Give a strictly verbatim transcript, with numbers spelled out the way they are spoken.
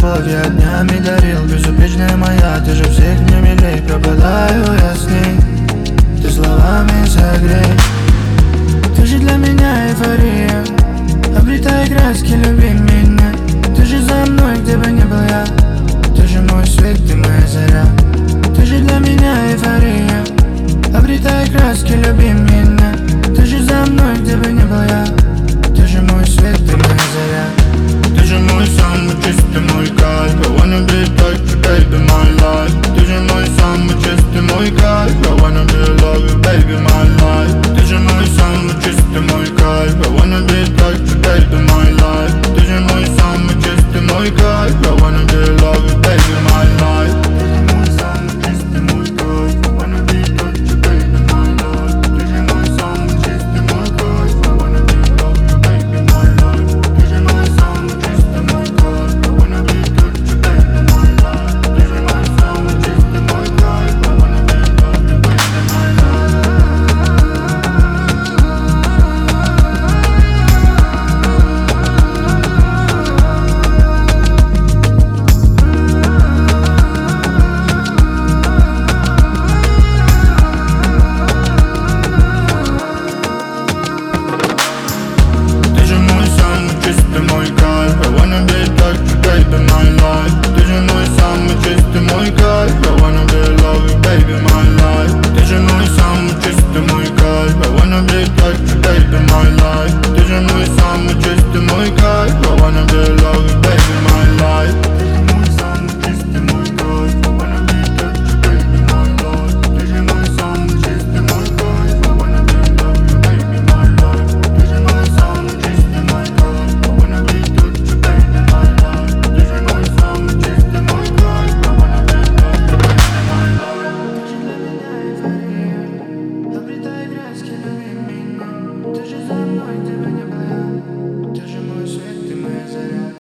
любовь я днями дарил, безупречная моя. Ты же всех мне милей, пропадаю я с ней. Ты словами согрей. Ты же для меня эйфория, обретая краски, люби меня. Ты же за мной, где бы ни был я. Ты же мой свет, ты моя заря. Ты же для меня эйфория, обретая краски, люби меня. Ты же за мной, где бы ни был я. Ты же мой свет, ты моя заря. Ты же мой самый чистый, мой кайф. I wanna be like you, baby, my life. Ты же мой самый чистый, мой кайф. I wanna be love you, baby, my life. Ты же мой самый чистый, мой кайф. I wanna be like you, baby, my life. Ты же мой самый чистый, мой кайф.